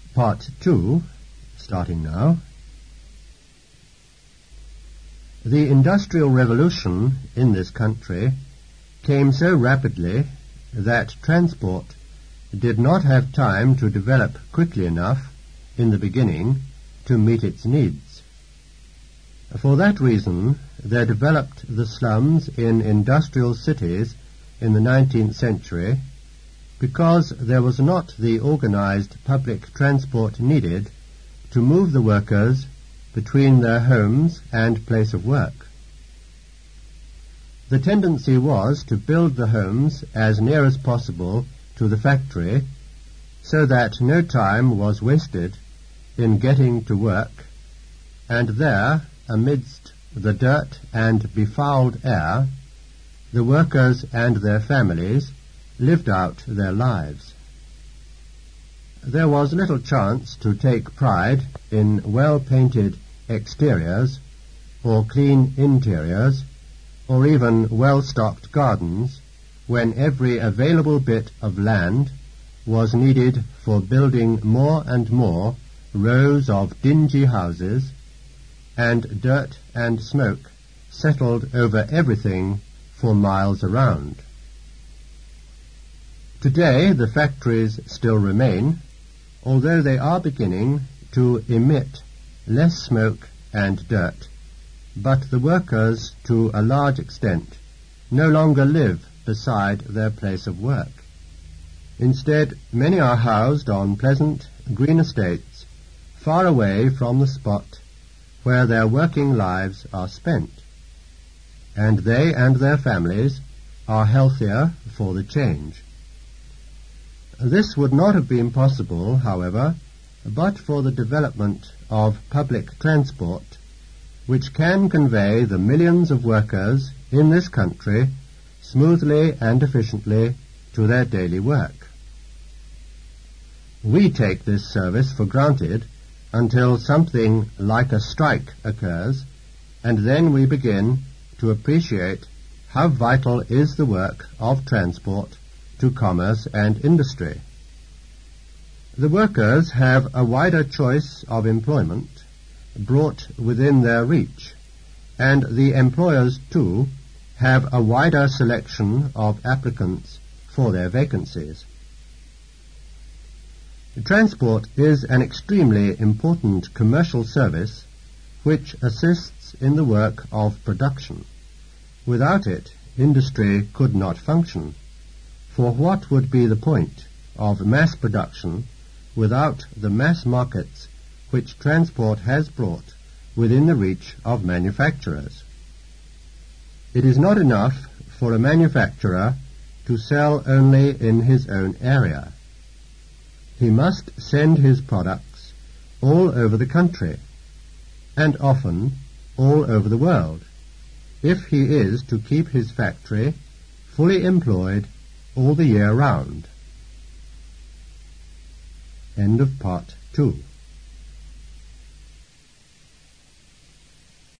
Part 2, starting now. The Industrial Revolution in this country came so rapidly that transport did not have time to develop quickly enough in the beginning to meet its needs. For that reason, there developed the slums in industrial cities in the 19th century, because there was not the organized public transport needed to move the workers between their homes and place of work. The tendency was to build the homes as near as possible to the factory, so that no time was wasted in getting to work, and there, amidst the dirt and befouled air, the workers and their families lived out their lives. There was little chance to take pride in well-painted exteriors, or clean interiors, or even well-stocked gardens, when every available bit of land was needed for building more and more rows of dingy houses, and dirt and smoke settled over everything for miles around. Today the factories still remain, although they are beginning to emit less smoke and dirt, but the workers, to a large extent, no longer live beside their place of work. Instead, many are housed on pleasant green estates far away from the spot where their working lives are spent, and they and their families are healthier for the change. This would not have been possible, however, but for the development of public transport, which can convey the millions of workers in this country smoothly and efficiently to their daily work. We take this service for granted until something like a strike occurs, and then we begin to appreciate how vital is the work of transport to commerce and industry. The workers have a wider choice of employment brought within their reach, and the employers, too, have a wider selection of applicants for their vacancies. Transport is an extremely important commercial service which assists in the work of production. Without it, industry could not function, for what would be the point of mass production without the mass markets which transport has brought within the reach of manufacturers? It is not enough for a manufacturer to sell only in his own area. He must send his products all over the country, and often all over the world, if he is to keep his factory fully employed all the year round. End of Part 2.